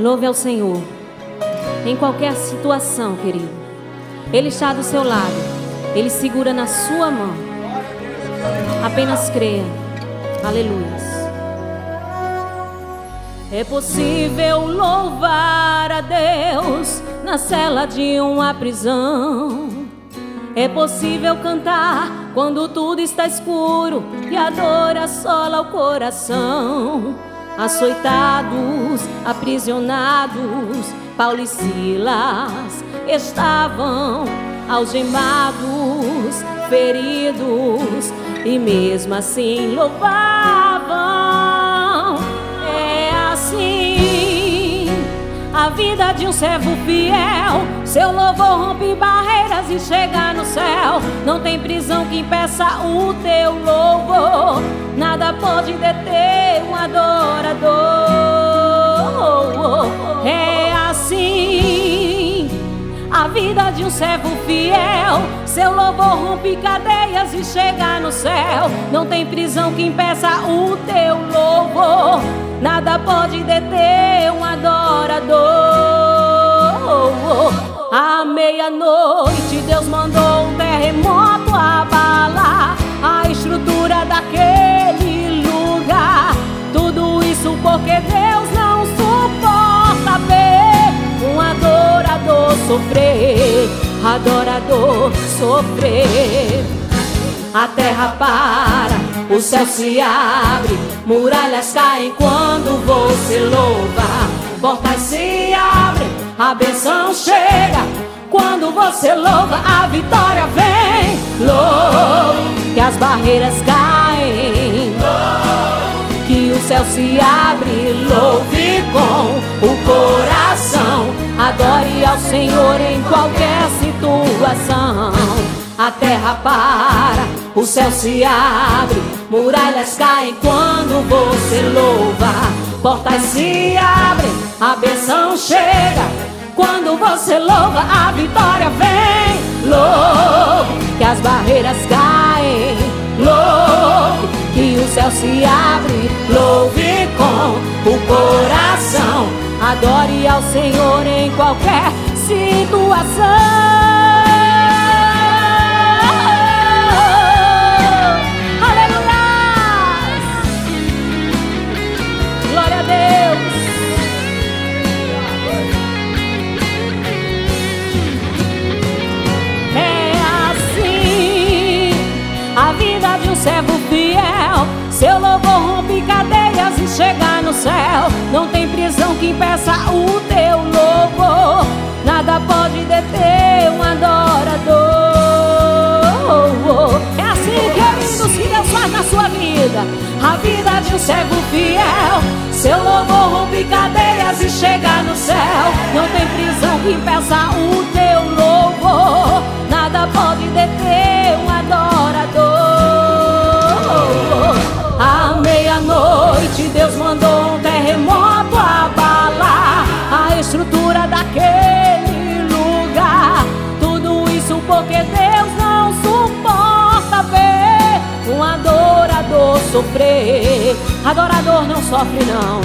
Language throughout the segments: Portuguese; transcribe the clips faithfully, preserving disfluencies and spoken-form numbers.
Louve ao Senhor em qualquer situação, querido. Ele está do seu lado, Ele segura na sua mão. Apenas creia. Aleluia. É possível louvar a Deus na cela de uma prisão. É possível cantar quando tudo está escuro e a dor assola o coração. Açoitados, aprisionados, Paulo e Silas estavam algemados, feridos, e mesmo assim louvavam. É assim a vida de um servo fiel. Seu louvor rompe barreiras e chega no céu. Não tem prisão que impeça o teu louvor. Nada pode deter um adorador. É assim a vida de um servo fiel. Seu louvor rompe cadeias e chega no céu. Não tem prisão que impeça o teu louvor. Nada pode deter um adorador. À meia-noite Deus mandou um terremoto abalar a estrutura daquele lugar. Tudo isso porque Deus não suporta ver um adorador sofrer. Adorador sofrer. A terra para, o céu se abre, muralhas caem quando você louva. Portas se abrem, a bênção chega. Quando você louva, a vitória vem. Louve, que as barreiras caem. Que o céu se abre, louve com o coração. Adore ao Senhor em qualquer situação. A terra para, o céu se abre, muralhas caem quando você louva. Portas se abrem, a bênção chega. Quando você louva, a vitória vem. Louve, que as barreiras caem. Louve, que o céu se abre. Louve com o coração. Adore ao Senhor em qualquer situação. Servo fiel, seu louvor rompe cadeias e chega no céu. Não tem prisão que impeça o teu louvor. Nada pode deter um adorador. É assim, queridos, que Deus faz na sua vida. A vida de um servo fiel. Seu louvor rompe cadeias e chega no céu. Não tem prisão que impeça o teu louvor. Nada pode deter um adorador. À meia-noite Deus mandou um terremoto abalar a estrutura daquele lugar. Tudo isso porque Deus não suporta ver um adorador sofrer. Adorador não sofre não.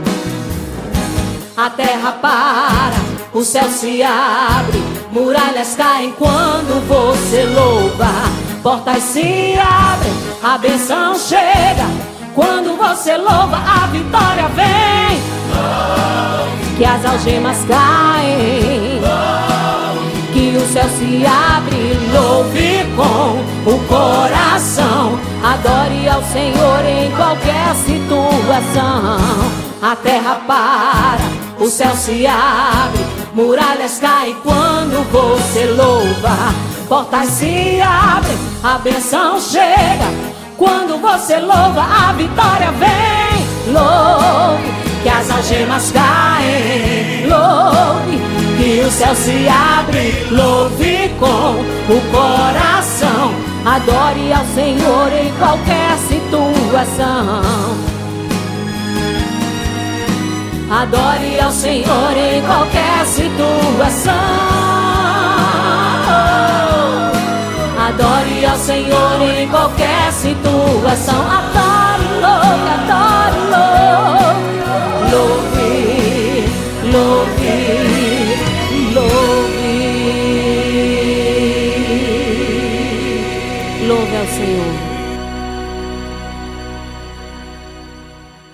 A terra para, o céu se abre, muralhas caem quando você louva. Portas se abrem, a bênção chega. Quando você louva, a vitória vem. Que as algemas caem. Que o céu se abre. Louve com o coração. Adore ao Senhor em qualquer situação. A terra para, o céu se abre, muralhas caem quando você louva. Portas se abrem, a bênção chega. Quando você louva, a vitória vem. Louve, que as algemas caem. Louve, que o céu se abre. Louve com o coração. Adore ao Senhor em qualquer situação. Adore ao Senhor em qualquer situação. Adore ao Senhor em qualquer situação. Adore, louve, adore, louve, louve, Louve ao Senhor.